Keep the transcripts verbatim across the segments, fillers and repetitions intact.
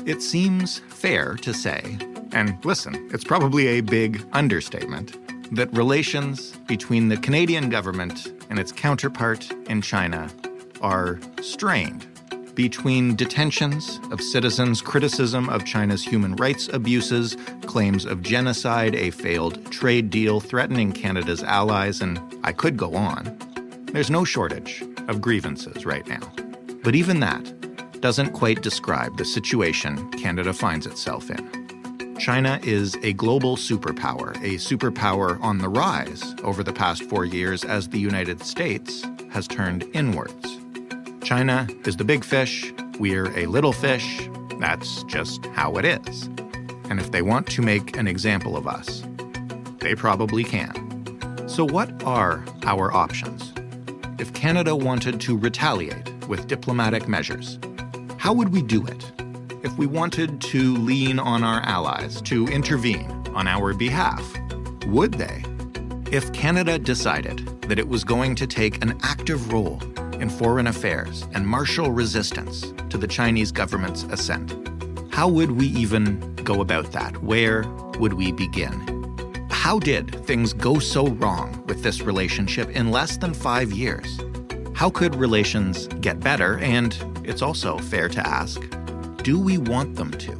It seems fair to say, and listen, it's probably a big understatement, that relations between the Canadian government and its counterpart in China are strained. Between detentions of citizens, criticism of China's human rights abuses, claims of genocide, a failed trade deal threatening Canada's allies, and I could go on. There's no shortage of grievances right now. But even that doesn't quite describe the situation Canada finds itself in. China is a global superpower, a superpower on the rise over the past four years as the United States has turned inwards. China is the big fish, we're a little fish. That's just how it is. And if they want to make an example of us, they probably can. So what are our options? If Canada wanted to retaliate with diplomatic measures, how would we do it? If we wanted to lean on our allies to intervene on our behalf, would they? If Canada decided that it was going to take an active role in foreign affairs and marshal resistance to the Chinese government's ascent, how would we even go about that? Where would we begin? How did things go so wrong with this relationship in less than five years? How could relations get better? And it's also fair to ask, do we want them to?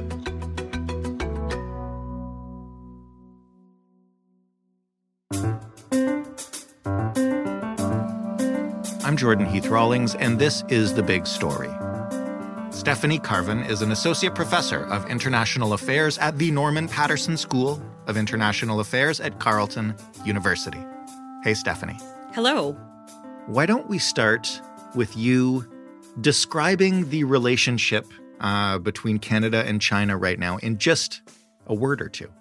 I'm Jordan Heath Rawlings, and this is The Big Story. Stephanie Carvin is an associate professor of international affairs at the Norman Paterson School of International Affairs at Carleton University. Hey, Stephanie. Hello. Why don't we start with you describing the relationship uh, between Canada and China right now in just a word or two?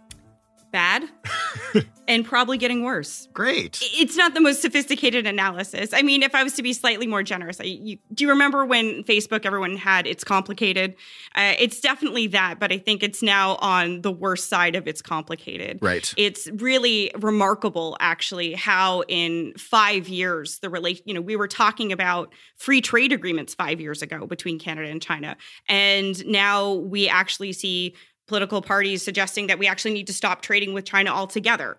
Bad and probably getting worse. Great. It's not the most sophisticated analysis. I mean, if I was to be slightly more generous, I, you, do you remember when Facebook, everyone had it's complicated? Uh, it's definitely that, but I think it's now on the worst side of it's complicated. Right. It's really remarkable, actually, how in five years, the relation, you know, we were talking about free trade agreements five years ago between Canada and China. And now we actually see political parties suggesting that we actually need to stop trading with China altogether.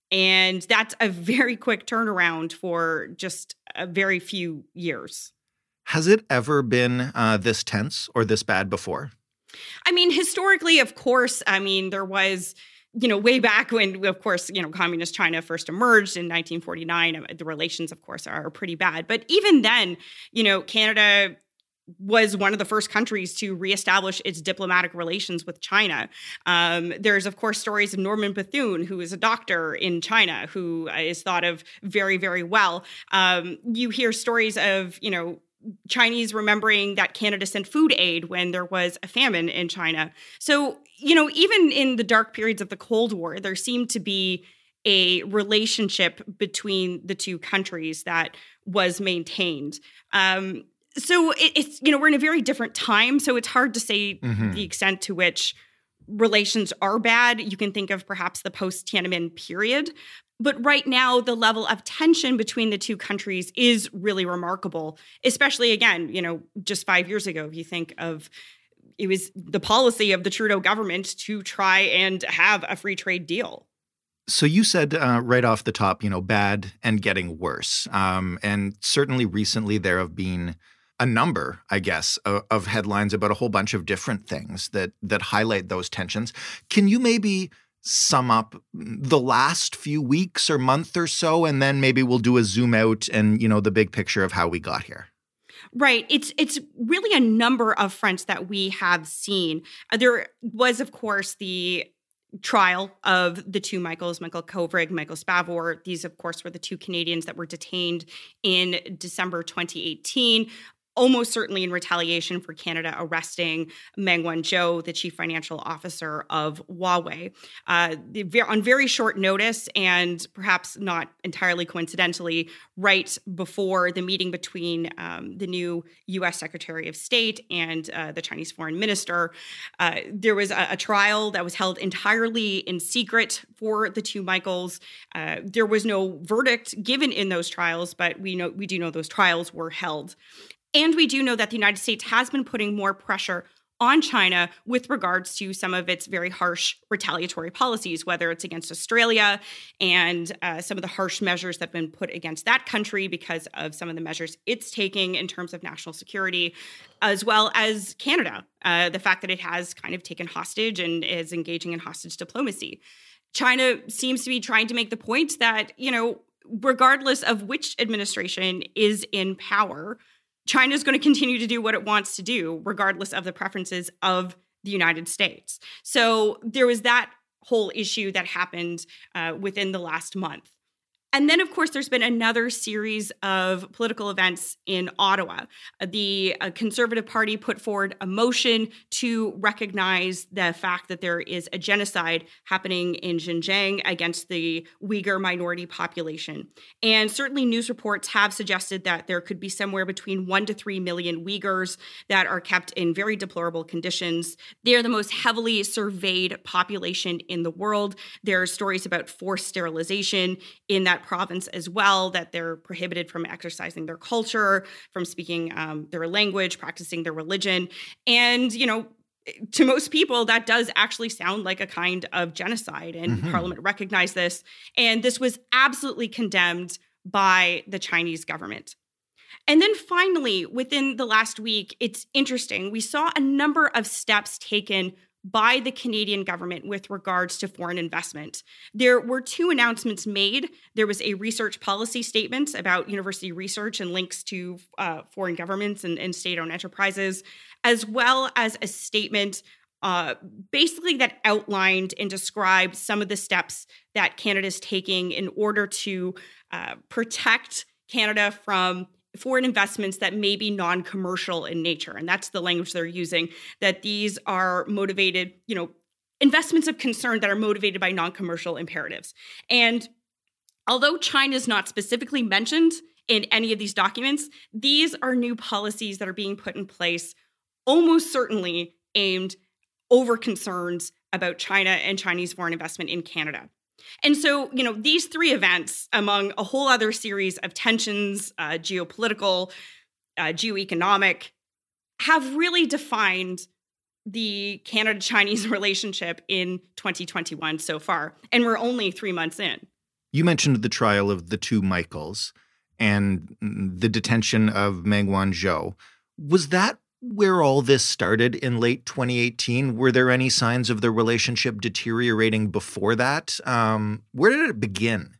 And that's a very quick turnaround for just a very few years. Has it ever been uh, this tense or this bad before? I mean, historically, of course, I mean, there was, you know, way back when, of course, you know, communist China first emerged in nineteen forty-nine. The relations, of course, are pretty bad. But even then, you know, Canada was one of the first countries to reestablish its diplomatic relations with China. Um, there's, of course, stories of Norman Bethune, who is a doctor in China, who is thought of very, very well. Um, you hear stories of, you know, Chinese remembering that Canada sent food aid when there was a famine in China. So, you know, even in the dark periods of the Cold War, there seemed to be a relationship between the two countries that was maintained. Um, So it, it's, you know, we're in a very different time. So it's hard to say mm-hmm. the extent to which relations are bad. You can think of perhaps the post-Tiananmen period. But right now, the level of tension between the two countries is really remarkable, especially, again, you know, just five years ago, if you think of it was the policy of the Trudeau government to try and have a free trade deal. So you said uh, right off the top, you know, bad and getting worse. Um, and certainly recently there have been a number, I guess, of, of headlines about a whole bunch of different things that that highlight those tensions. Can you maybe sum up the last few weeks or month or so, and then maybe we'll do a zoom out and, you know, the big picture of how we got here? Right. It's it's really a number of fronts that we have seen. Uh, there was, of course, the trial of the two Michaels, Michael Kovrig, Michael Spavor. These, of course, were the two Canadians that were detained in December twenty eighteen. Almost certainly in retaliation for Canada arresting Meng Wanzhou, the chief financial officer of Huawei. Uh, on very short notice, and perhaps not entirely coincidentally, right before the meeting between um, the new U S Secretary of State and uh, the Chinese foreign minister, uh, there was a, a trial that was held entirely in secret for the two Michaels. Uh, there was no verdict given in those trials, but we know we do know those trials were held. And we do know that the United States has been putting more pressure on China with regards to some of its very harsh retaliatory policies, whether it's against Australia and uh, some of the harsh measures that have been put against that country because of some of the measures it's taking in terms of national security, as well as Canada, uh, the fact that it has kind of taken hostage and is engaging in hostage diplomacy. China seems to be trying to make the point that, you know, regardless of which administration is in power, China is going to continue to do what it wants to do, regardless of the preferences of the United States. So there was that whole issue that happened uh, within the last month. And then, of course, there's been another series of political events in Ottawa. The uh, Conservative Party put forward a motion to recognize the fact that there is a genocide happening in Xinjiang against the Uyghur minority population. And certainly news reports have suggested that there could be somewhere between one to three million Uyghurs that are kept in very deplorable conditions. They're the most heavily surveyed population in the world. There are stories about forced sterilization in that province as well, that they're prohibited from exercising their culture, from speaking um, their language, practicing their religion. And, you know, to most people, that does actually sound like a kind of genocide, and mm-hmm. Parliament recognized this. And this was absolutely condemned by the Chinese government. And then finally, within the last week, it's interesting. We saw a number of steps taken by the Canadian government with regards to foreign investment. There were two announcements made. There was a research policy statement about university research and links to uh, foreign governments and, and state-owned enterprises, as well as a statement uh, basically that outlined and described some of the steps that Canada is taking in order to uh, protect Canada from foreign investments that may be non-commercial in nature. And that's the language they're using, that these are motivated, you know, investments of concern that are motivated by non-commercial imperatives. And although China is not specifically mentioned in any of these documents, these are new policies that are being put in place, almost certainly aimed over concerns about China and Chinese foreign investment in Canada. And so, you know, these three events, among a whole other series of tensions, uh, geopolitical, uh, geoeconomic, have really defined the Canada-Chinese relationship in twenty twenty-one so far. And we're only three months in. You mentioned the trial of the two Michaels and the detention of Meng Wanzhou. Was that where all this started in late twenty eighteen? Were there any signs of the relationship deteriorating before that? Um, where did it begin?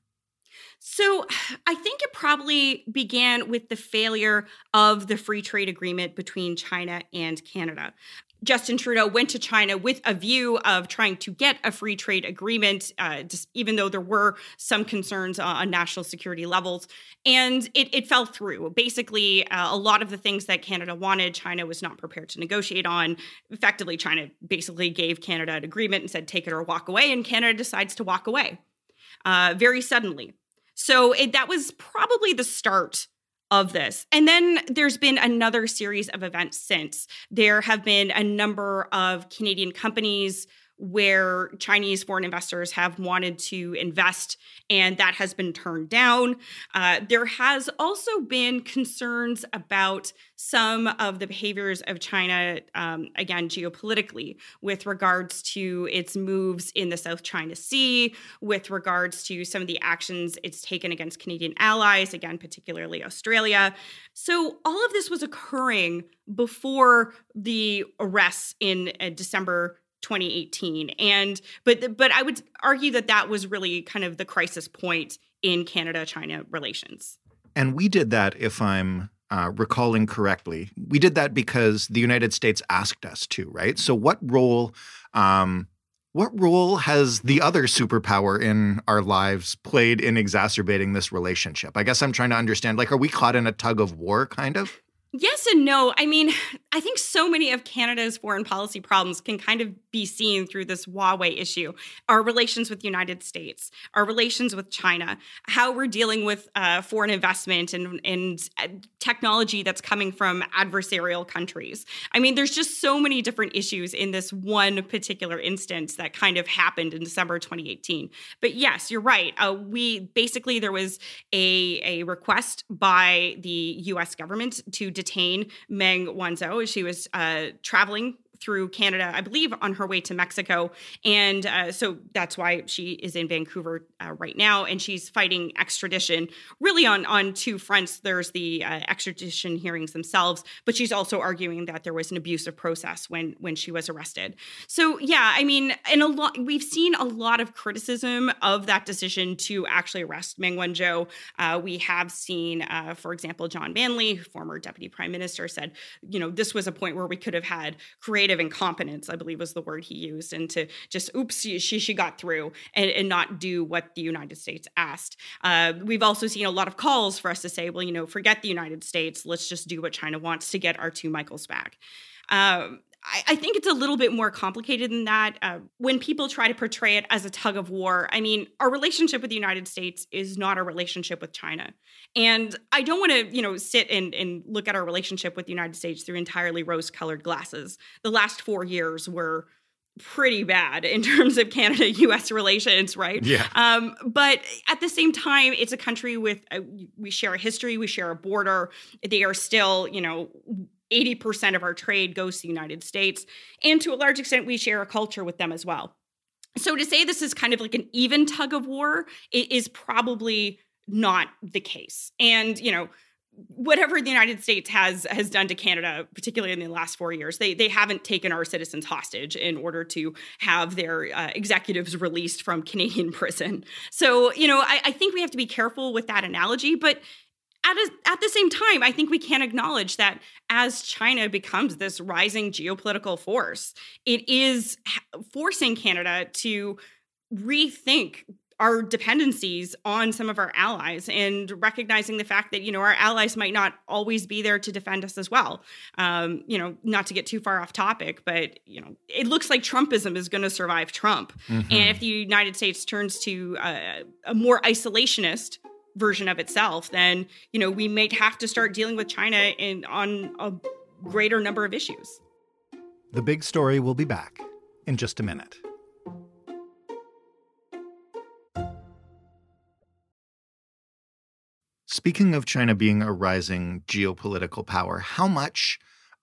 So I think it probably began with the failure of the free trade agreement between China and Canada. Justin Trudeau went to China with a view of trying to get a free trade agreement, uh, just, even though there were some concerns uh, on national security levels. And it, it fell through. Basically, uh, a lot of the things that Canada wanted, China was not prepared to negotiate on. Effectively, China basically gave Canada an agreement and said, take it or walk away. And Canada decides to walk away uh, very suddenly. So it, that was probably the start of this. And then there's been another series of events since. There have been a number of Canadian companies where Chinese foreign investors have wanted to invest, and that has been turned down. Uh, there has also been concerns about some of the behaviors of China, um, again, geopolitically, with regards to its moves in the South China Sea, with regards to some of the actions it's taken against Canadian allies, again, particularly Australia. So all of this was occurring before the arrests in uh, December twenty eighteen. And but but I would argue that that was really kind of the crisis point in Canada-China relations. And we did that, if I'm uh, recalling correctly, we did that because the United States asked us to, right? So what role um, what role has the other superpower in our lives played in exacerbating this relationship? I guess I'm trying to understand, like, are we caught in a tug of war, kind of? Yes and no. I mean, I think so many of Canada's foreign policy problems can kind of be seen through this Huawei issue. Our relations with the United States, our relations with China, how we're dealing with uh, foreign investment and, and technology that's coming from adversarial countries. I mean, there's just so many different issues in this one particular instance that kind of happened in December twenty eighteen. But yes, you're right. Uh, we basically, there was a, a request by the U S government to detain Meng Wanzhou as she was uh, traveling through Canada, I believe, on her way to Mexico. And uh, so that's why she is in Vancouver uh, right now. And she's fighting extradition really on, on two fronts. There's the uh, extradition hearings themselves, but she's also arguing that there was an abusive process when, when she was arrested. So, yeah, I mean, and a lot, we've seen a lot of criticism of that decision to actually arrest Meng Wanzhou. Uh, we have seen, uh, for example, John Manley, former deputy prime minister, said, you know, this was a point where we could have had creative incompetence, I believe was the word he used, and to just, oops, she, she got through and, and not do what the United States asked. Uh, we've also seen a lot of calls for us to say, well, you know, forget the United States. Let's just do what China wants to get our two Michaels back. Um, I, I think it's a little bit more complicated than that. Uh, when people try to portray it as a tug of war, I mean, our relationship with the United States is not a relationship with China. And I don't want to, you know, sit and, and look at our relationship with the United States through entirely rose-colored glasses. The last four years were pretty bad in terms of Canada U S relations, right? Yeah. Um, but at the same time, it's a country with, a, we share a history, we share a border. They are still, you know, eighty percent of our trade goes to the United States. And to a large extent, we share a culture with them as well. So to say this is kind of like an even tug of war is probably not the case. And, you know, whatever the United States has has done to Canada, particularly in the last four years, they they haven't taken our citizens hostage in order to have their uh, executives released from Canadian prison. So, you know, I, I think we have to be careful with that analogy, but At, a, at the same time, I think we can acknowledge that as China becomes this rising geopolitical force, it is forcing Canada to rethink our dependencies on some of our allies and recognizing the fact that, you know, our allies might not always be there to defend us as well. Um, you know, not to get too far off topic, but, you know, it looks like Trumpism is going to survive Trump. Mm-hmm. And if the United States turns to uh, a more isolationist version of itself, then, you know, we may have to start dealing with China in on a greater number of issues. The Big Story will be back in just a minute. Speaking of China being a rising geopolitical power, how much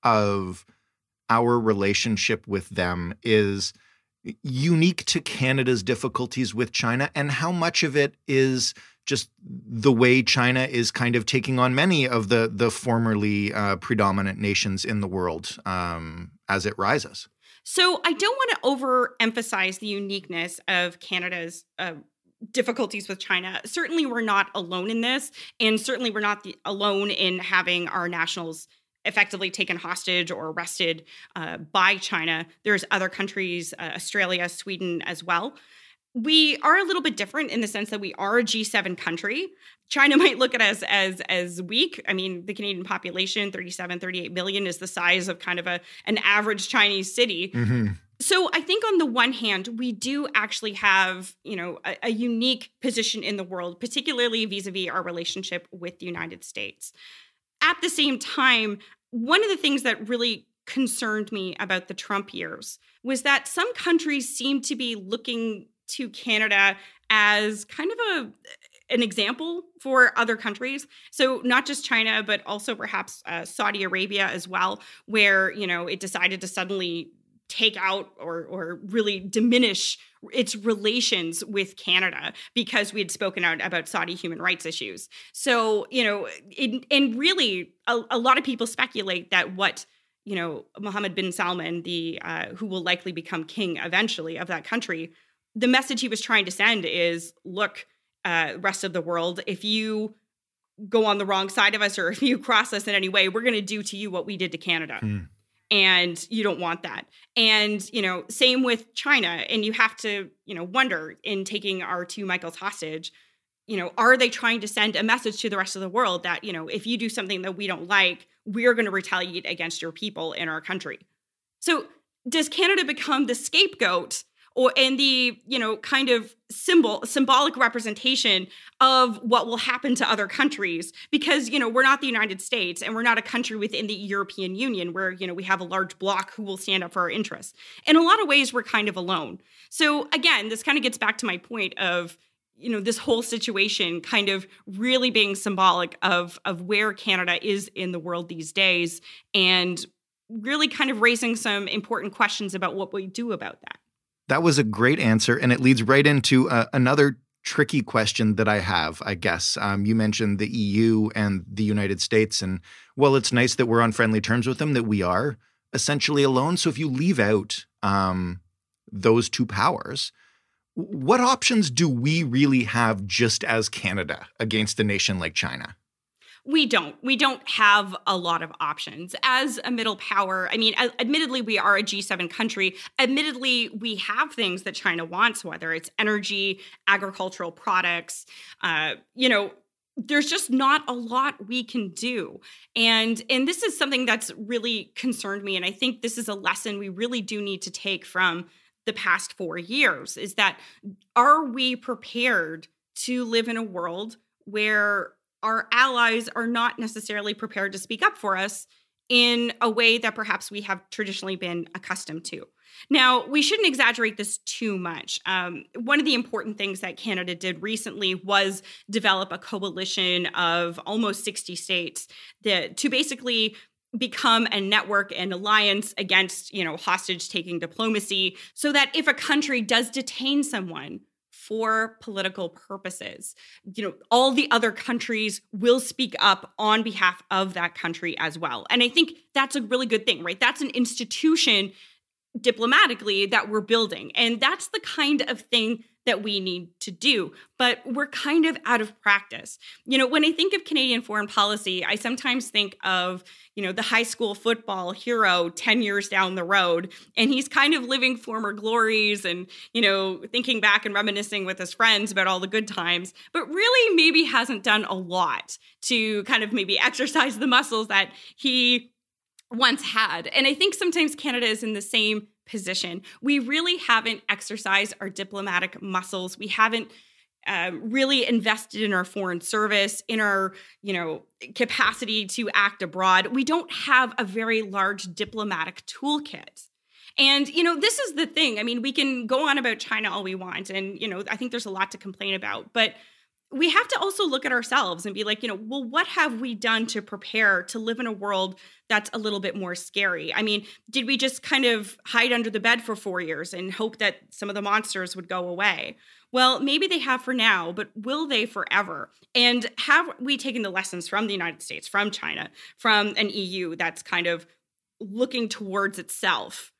of our relationship with them is unique to Canada's difficulties with China, and how much of it is just the way China is kind of taking on many of the the formerly uh, predominant nations in the world um, as it rises? So I don't want to overemphasize the uniqueness of Canada's uh, difficulties with China. Certainly, we're not alone in this, and certainly we're not the, alone in having our nationals effectively taken hostage or arrested uh, by China. There's other countries, uh, Australia, Sweden as well. We are a little bit different in the sense that we are a G seven country. China might look at us as as weak. I mean, the Canadian population, thirty-seven, thirty-eight million, is the size of kind of a an average Chinese city. Mm-hmm. So I think on the one hand, we do actually have, you know, a, a unique position in the world, particularly vis-a-vis our relationship with the United States. At the same time, one of the things that really concerned me about the Trump years was that some countries seem to be looking to Canada as kind of a an example for other countries. So not just China, but also perhaps uh, Saudi Arabia as well, where, you know, it decided to suddenly take out or or really diminish its relations with Canada because we had spoken out about Saudi human rights issues. So, you know, it, and really a, a lot of people speculate that what, you know, Mohammed bin Salman, the uh, who will likely become king eventually of that country, the message he was trying to send is, look, uh, rest of the world, if you go on the wrong side of us or if you cross us in any way, we're going to do to you what we did to Canada. Mm. And you don't want that. And, you know, same with China. And you have to, you know, wonder in taking our two Michaels hostage, you know, are they trying to send a message to the rest of the world that, you know, if you do something that we don't like, we're going to retaliate against your people in our country? So does Canada become the scapegoat or and the, you know, kind of symbol, symbolic representation of what will happen to other countries? Because, you know, we're not the United States and we're not a country within the European Union where, you know, we have a large bloc who will stand up for our interests. In a lot of ways, we're kind of alone. So again, this kind of gets back to my point of, you know, this whole situation kind of really being symbolic of, of where Canada is in the world these days and really kind of raising some important questions about what we do about that. That was a great answer, and it leads right into uh, another tricky question that I have, I guess. Um, you mentioned the E U and the United States, and while it's nice that we're on friendly terms with them, that we are essentially alone. So if you leave out um, those two powers, what options do we really have just as Canada against a nation like China? We don't. We don't have a lot of options. As a middle power, I mean, admittedly, we are a G seven country. Admittedly, we have things that China wants, whether it's energy, agricultural products. Uh, you know, there's just not a lot we can do. And, and this is something that's really concerned me. And I think this is a lesson we really do need to take from the past four years, is that are we prepared to live in a world where our allies are not necessarily prepared to speak up for us in a way that perhaps we have traditionally been accustomed to? Now, we shouldn't exaggerate this too much. Um, one of the important things that Canada did recently was develop a coalition of almost sixty states that, to basically become a network and alliance against, you know, hostage-taking diplomacy, so that if a country does detain someone for political purposes, you know, all the other countries will speak up on behalf of that country as well. And I think that's a really good thing, right? That's an institution diplomatically that we're building. And that's the kind of thing that we need to do. But we're kind of out of practice. You know, when I think of Canadian foreign policy, I sometimes think of, you know, the high school football hero ten years down the road, and he's kind of living former glories and, you know, thinking back and reminiscing with his friends about all the good times, but really maybe hasn't done a lot to kind of maybe exercise the muscles that he once had. And I think sometimes Canada is in the same position. We really haven't exercised our diplomatic muscles. We haven't uh, really invested in our foreign service, in our, you know, capacity to act abroad. We don't have a very large diplomatic toolkit. And, you know, this is the thing. I mean, we can go on about China all we want. And, you know, I think there's a lot to complain about. But we have to also look at ourselves and be like, you know, well, what have we done to prepare to live in a world that's a little bit more scary? I mean, did we just kind of hide under the bed for four years and hope that some of the monsters would go away? Well, maybe they have for now, but will they forever? And have we taken the lessons from the United States, from China, from an E U that's kind of looking towards itself?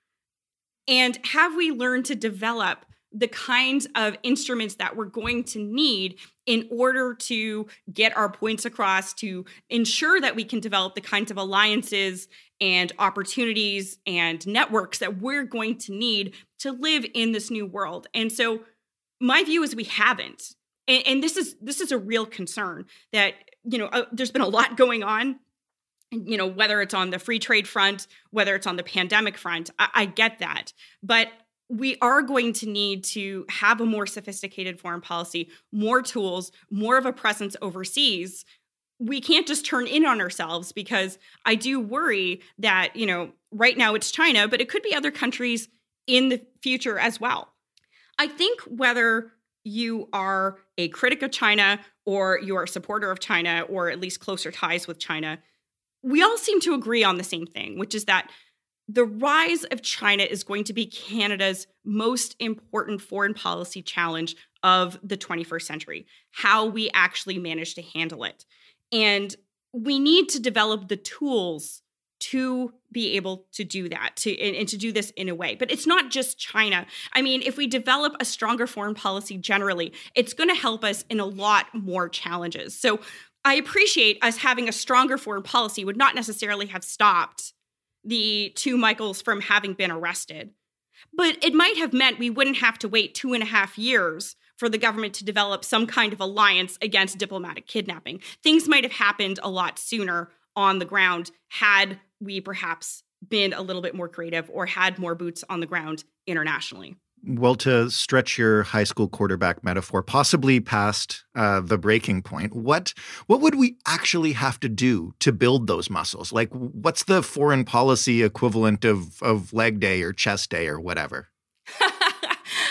And have we learned to develop the kinds of instruments that we're going to need in order to get our points across, to ensure that we can develop the kinds of alliances and opportunities and networks that we're going to need to live in this new world? And so my view is we haven't. And, and this is this is a real concern that, you know, uh, there's been a lot going on. You know, whether it's on the free trade front, whether it's on the pandemic front, I, I get that. But we are going to need to have a more sophisticated foreign policy, more tools, more of a presence overseas. We can't just turn in on ourselves, because I do worry that, you know, right now it's China, but it could be other countries in the future as well. I think whether you are a critic of China or you are a supporter of China, or at least closer ties with China, we all seem to agree on the same thing, which is that the rise of China is going to be Canada's most important foreign policy challenge of the twenty-first century, how we actually manage to handle it. And we need to develop the tools to be able to do that, to and, and to do this in a way. But it's not just China. I mean, if we develop a stronger foreign policy generally, it's going to help us in a lot more challenges. So I appreciate us having a stronger foreign policy would not necessarily have stopped the two Michaels from having been arrested. But it might have meant we wouldn't have to wait two and a half years for the government to develop some kind of alliance against diplomatic kidnapping. Things might have happened a lot sooner on the ground had we perhaps been a little bit more creative or had more boots on the ground internationally. Well, to stretch your high school quarterback metaphor, possibly past uh, the breaking point, what what would we actually have to do to build those muscles? Like, what's the foreign policy equivalent of, of leg day or chest day or whatever?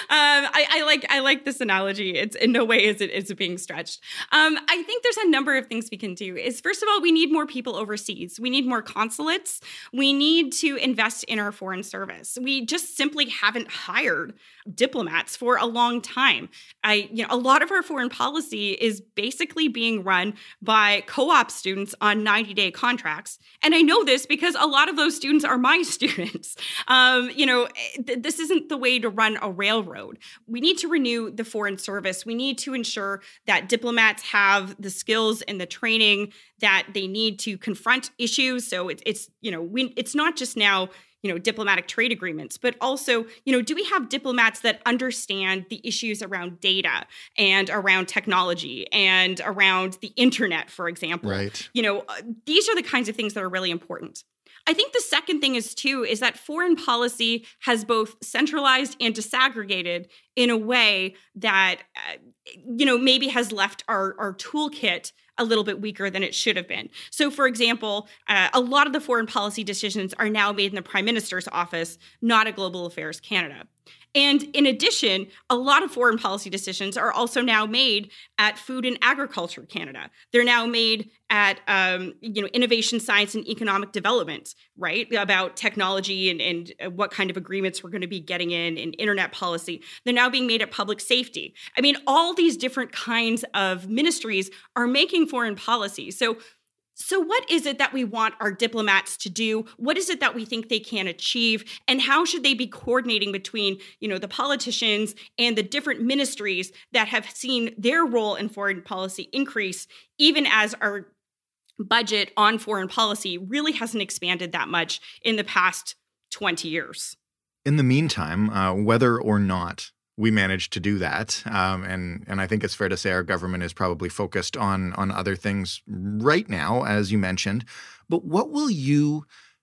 I, I like I like this analogy. It's in no way is it is it being stretched. Um, I think there's a number of things we can do. Is first of all, we need more people overseas. We need more consulates. We need to invest in our foreign service. We just simply haven't hired diplomats for a long time. I, you know, a lot of our foreign policy is basically being run by co-op students on ninety-day contracts, and I know this because a lot of those students are my students. Um, you know, th- this isn't the way to run a railroad. We need to renew the foreign service. We need to ensure that diplomats have the skills and the training that they need to confront issues. So it's, it's you know, we, it's not just now, you know, diplomatic trade agreements, but also, you know, do we have diplomats that understand the issues around data and around technology and around the internet, for example? Right. You know, these are the kinds of things that are really important. I think the second thing is, too, is that foreign policy has both centralized and disaggregated in a way that, uh, you know, maybe has left our, our toolkit a little bit weaker than it should have been. So, for example, uh, a lot of the foreign policy decisions are now made in the Prime Minister's office, not at Global Affairs Canada. And in addition, a lot of foreign policy decisions are also now made at Food and Agriculture Canada. They're now made at um, you know, Innovation, Science, and Economic Development, right? About technology and, and what kind of agreements we're going to be getting in, in internet policy. They're now being made at Public Safety. I mean, all these different kinds of ministries are making foreign policy. So So what is it that we want our diplomats to do? What is it that we think they can achieve? And how should they be coordinating between, you know, the politicians and the different ministries that have seen their role in foreign policy increase, even as our budget on foreign policy really hasn't expanded that much in the past twenty years? In the meantime, uh, whether or not we managed to do that, um, and and I think it's fair to say our government is probably focused on on other things right now, as you mentioned. But what will you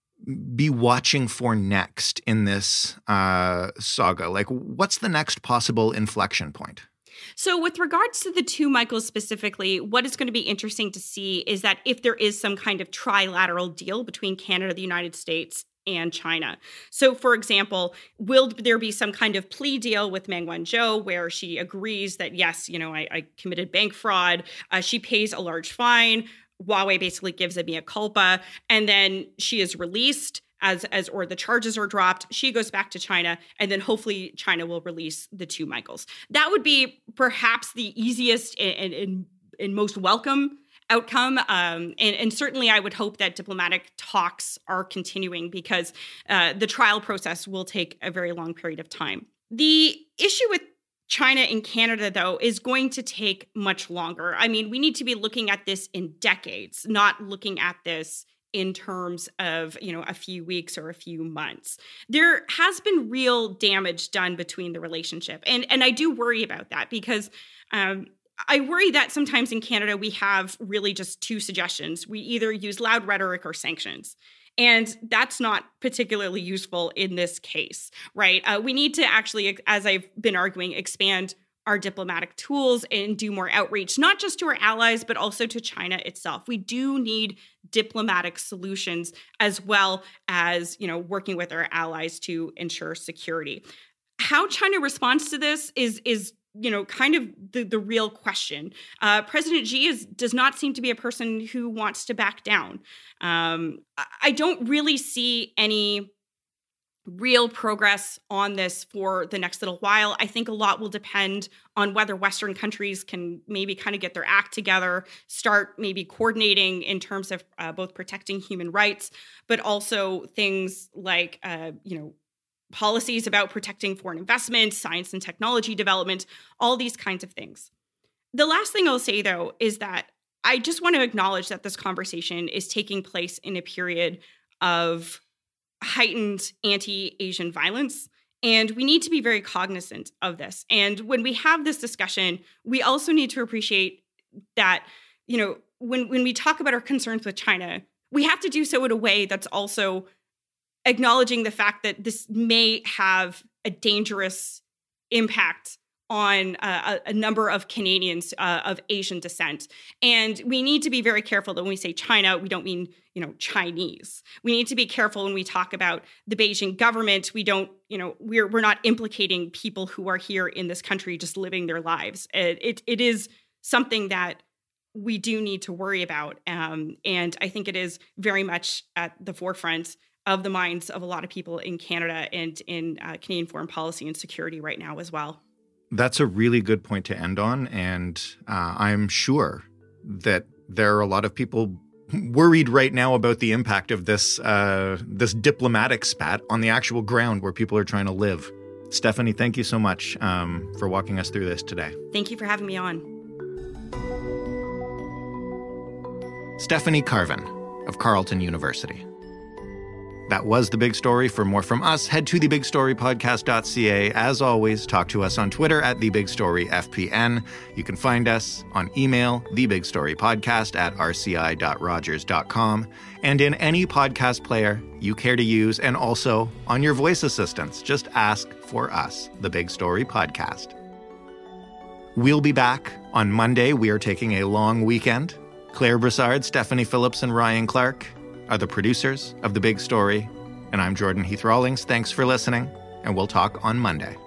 be watching for next in this uh, saga? Like, what's the next possible inflection point? So with regards to the two Michaels specifically, what is going to be interesting to see is that if there is some kind of trilateral deal between Canada, the United States, and China. So, for example, will there be some kind of plea deal with Meng Wanzhou where she agrees that, yes, you know, I, I committed bank fraud. Uh, she pays a large fine. Huawei basically gives a mea culpa, and then she is released as as or the charges are dropped. She goes back to China, and then hopefully China will release the two Michaels. That would be perhaps the easiest and, and, and most welcome outcome. Um, and, and certainly I would hope that diplomatic talks are continuing because uh, the trial process will take a very long period of time. The issue with China and Canada, though, is going to take much longer. I mean, we need to be looking at this in decades, not looking at this in terms of, you know, a few weeks or a few months. There has been real damage done between the relationship. And, and I do worry about that because um, I worry that sometimes in Canada, we have really just two suggestions. We either use loud rhetoric or sanctions. And that's not particularly useful in this case, right? Uh, we need to actually, as I've been arguing, expand our diplomatic tools and do more outreach, not just to our allies, but also to China itself. We do need diplomatic solutions as well as, you know, working with our allies to ensure security. How China responds to this is, is you know, kind of the, the real question. Uh, President Xi is, does not seem to be a person who wants to back down. Um, I don't really see any real progress on this for the next little while. I think a lot will depend on whether Western countries can maybe kind of get their act together, start maybe coordinating in terms of uh, both protecting human rights, but also things like, uh, you know, policies about protecting foreign investment, science and technology development, all these kinds of things. The last thing I'll say, though, is that I just want to acknowledge that this conversation is taking place in a period of heightened anti-Asian violence, and we need to be very cognizant of this. And when we have this discussion, we also need to appreciate that, you know, when, when we talk about our concerns with China, we have to do so in a way that's also acknowledging the fact that this may have a dangerous impact on uh, a, a number of Canadians uh, of Asian descent. And we need to be very careful that when we say China, we don't mean, you know, Chinese. We need to be careful when we talk about the Beijing government. We don't, you know, we're we're not implicating people who are here in this country just living their lives. It it, it is something that we do need to worry about. Um, and I think it is very much at the forefront of the minds of a lot of people in Canada and in uh, Canadian foreign policy and security right now as well. That's a really good point to end on. And uh, I'm sure that there are a lot of people worried right now about the impact of this uh, this diplomatic spat on the actual ground where people are trying to live. Stephanie, thank you so much um, for walking us through this today. Thank you for having me on. Stephanie Carvin of Carleton University. That was The Big Story. For more from us, head to the big story podcast dot c a. As always, talk to us on Twitter at the big story f p n. You can find us on email, the big story podcast at r c i dot rogers dot com, and in any podcast player you care to use, and also on your voice assistants. Just ask for us, The Big Story Podcast. We'll be back on Monday. We are taking a long weekend. Claire Broussard, Stephanie Phillips, and Ryan Clark are the producers of The Big Story, and I'm Jordan Heath Rawlings. Thanks for listening, and we'll talk on Monday.